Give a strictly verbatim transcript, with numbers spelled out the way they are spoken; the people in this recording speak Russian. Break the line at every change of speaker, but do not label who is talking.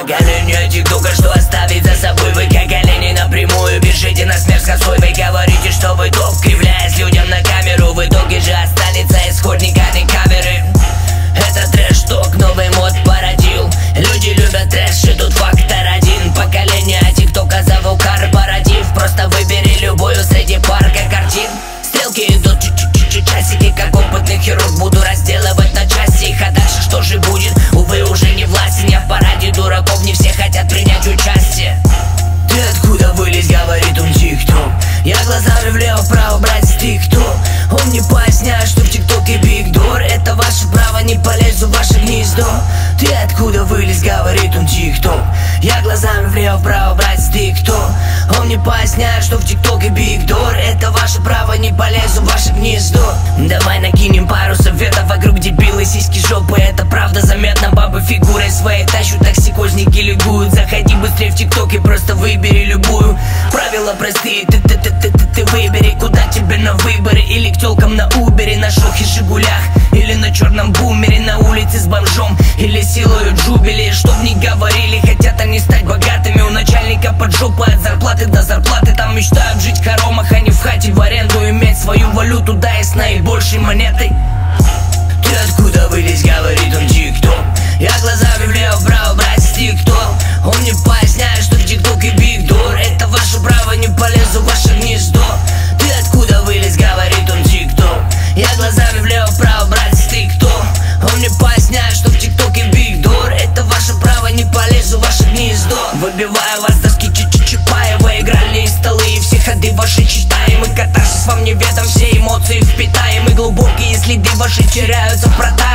Поколение тиктока, что оставить за собой вы, как олени напрямую бежите на смерть с косой. Вы говорите, что вы топ, кривляясь людям на камеру. В итоге же останется исходник, а не каверы. Это трэш-ток, новый мод породил. Люди любят трэш, и тут фактор один. Поколение тиктока зову корпоратив. Просто выбери любую среди парка картин. Стрелки идут чуть-чуть, часики, как опытный хирург. Буду разделывать на части их, а дальше что же будет? Увы, уже не властен я в параде дураков. Не все хотят принять участие. Ты откуда вылез, говорит он, тикток. Я глазами влево-вправо, брать ты кто? Он мне поясняет, что в тиктоке биг дор. Это ваше право, не полезу в ваше гнездо. Ты откуда вылез, говорит он, тикток. Я глазами влево-вправо, брать ты кто? Он мне поясняет, что в тиктоке биг дор. Это ваше право, не полезу в ваше гнездо. Давай накинем пару советов вокруг дебилы, сиськи, жопы. Это правда заметно, бабы фигурой своей тащут, токсикозники лягуют. Заходи быстрее в тикток и просто выбери любую. Правила простые, ты ты ты ты ты ты выбери, куда тебе на выборы. Или к тёлкам на убере, на шохе, жигулях. Или на черном бумере, на улице с бомжом. Или силою джубили, чтоб не говорили. Хотят они стать богатыми, у начальника под жопу от зарплаты до зарплаты. Там мечтают жить в хоромах, а не в хате в аренду. Иметь свою валюту, да и с наибольшей монетой. Ты откуда вылез, говорит он, тикток. Я глазами влево-вправо, брать тикток. Он мне поясняет, что в тиктоке биг дор. Это ваше право, не полезу в ваше гнездо. Ты откуда вылез, говорит он, тикток. Я глазами влево-вправо, брать тикток. Он мне поясняет, что в тиктоке биг дор. Это ваше право, не полезу в ваше гнездо. Выбиваю вас доски Чапаева, игральные столы и все ходы ваши читаем. И катарсис вам неведом, все эмоции впитаем. И глубокие следы ваши теряются в протае.